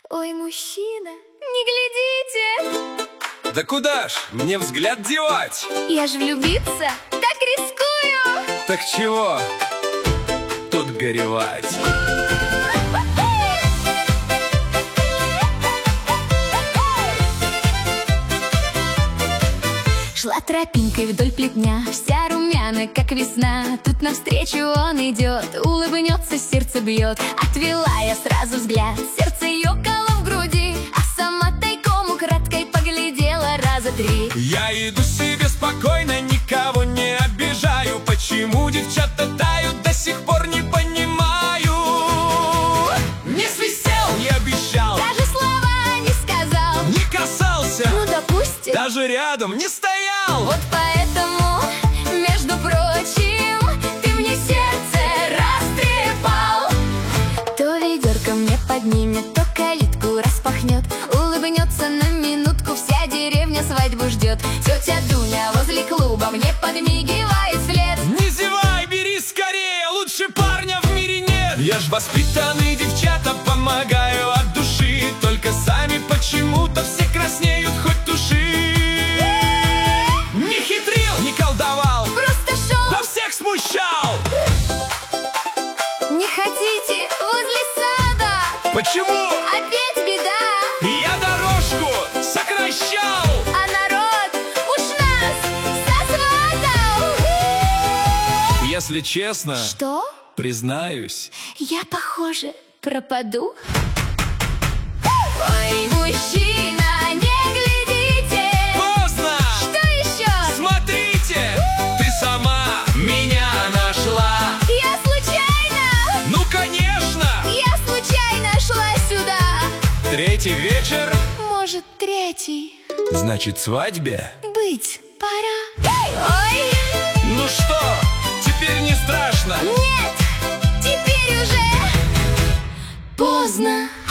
Ой, мужчина, не глядите! Да куда ж мне взгляд девать? Я ж влюбиться так рискую! Так чего тут горевать? Шла тропинкой вдоль плетня, вся румяна, как весна. Тут навстречу он идет, улыбнется, сердце бьет. Отвела я сразу взгляд, сердце ёкало в груди, а сама тайком украдкой поглядела раза три. Я иду себе спокойно, никого не обижаю. Почему девчата тают, до сих пор не понимаю. Не свистел, не обещал, Даже слова не сказал, не касался, ну допустим, даже рядом не стоял. вот поэтому, между прочим, ты мне сердце растрепал. То ведерко мне поднимет, то калитку распахнет, улыбнется на минутку, вся деревня свадьбу ждет. Тетя Дуня возле клуба мне подмигивает вслед. Не зевай, бери скорее, лучше парня в мире нет. Я ж воспитанный, девчата, помогаю от души. Только сами почему-то все краснеют, хоть туши. Не хитрил, не колдовал, Просто шел, да всех смущал. не хотите возле сада, Почему? опять беда. Я дорожку сокращал. А народ уж нас сосватал. Если честно, Что? признаюсь, Я, похоже, пропаду. Ой, мужчина, не глядите! поздно. Что еще? Смотрите, ты сама меня нашла. Я случайно, Ну, конечно. я случайно шла сюда. Третий вечер, Может, третий значит, свадьбе. быть пора. Ой, Ну что, теперь не страшно? нет, теперь уже поздно.